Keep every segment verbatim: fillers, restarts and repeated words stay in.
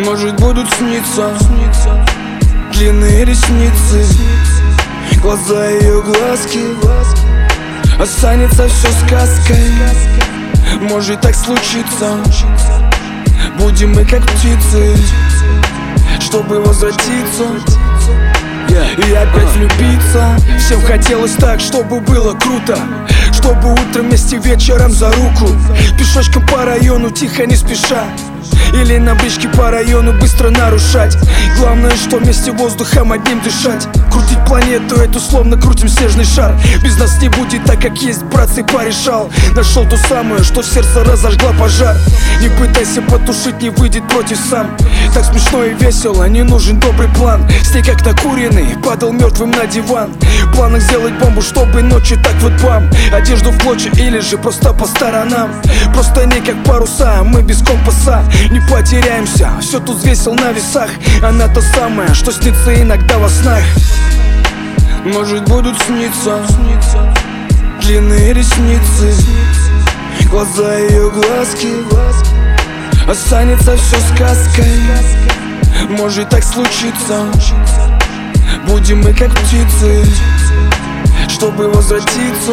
Может, будут сниться длинные ресницы, глаза ее глазки. Останется все сказкой. Может так случиться. Будем мы как птицы, чтобы возвратиться и опять влюбиться. Всем хотелось так, чтобы было круто, чтобы утром вместе вечером за руку, пешочком по району тихо не спеша, или на бричке по району быстро нарушать. Главное, что вместе воздухом одним дышать. Крутить планету эту, словно крутим снежный шар. Без нас не будет так, как есть, братцы, порешал. Нашел ту самую, что в сердце разожгла пожар. Не пытайся потушить, не выйдет против сам. Так смешно и весело, не нужен добрый план. С ней как накуренный, падал мертвым на диван. В планах сделать бомбу, чтобы ночью так вот бам. Одежду в клочья или же просто по сторонам. Просто не как паруса, мы без компаса. Не потеряемся, все тут взвесил на весах. Она та самая, что снится иногда во снах. Может, будут сниться длинные ресницы, глаза ее глазки. Останется все сказкой. Может так случиться. Будем мы как птицы, чтобы возвратиться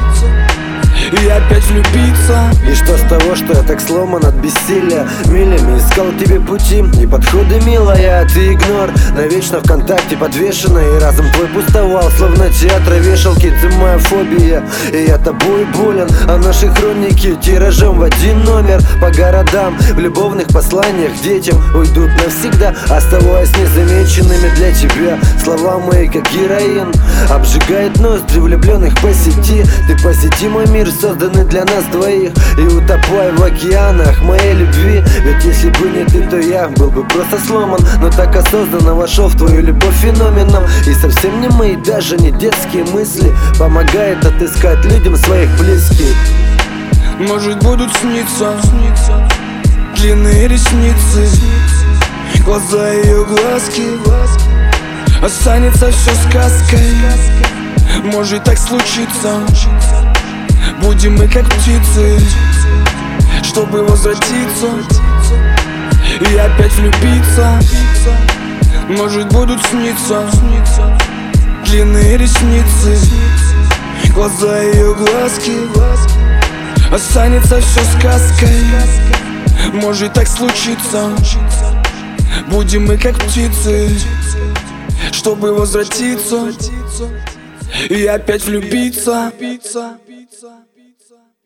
и опять влюбиться. И что с того, что я так сломан от бессилия? Милями искал тебе пути и подходы, милая, а ты игнор. Навечно ВКонтакте подвешена, и разум твой пустовал, словно театра вешалки. Ты моя фобия, и я тобой болен. А наши хроники тиражом в один номер по городам, в любовных посланиях детям уйдут навсегда, оставаясь незамеченными для тебя. Слова мои как героин, обжигает ноздри влюбленных по сети. Ты посети мой мир, созданный для нас двоих, и утопай в океанах моей любви. Ведь если бы не ты, то я был бы просто сломан, но так осознанно вошел в твою любовь феноменом. И совсем не мои, даже не детские мысли помогает отыскать людям своих близких. Может, будут сниться длинные ресницы, глаза ее глазки. Останется все сказкой. Может так случиться. Будем мы как птицы, чтобы возвратиться и опять влюбиться. Может, будут сниться длинные ресницы, глаза ее глазки. Останется все сказкой. Может так случиться. Будем мы как птицы, чтобы возвратиться и опять влюбиться.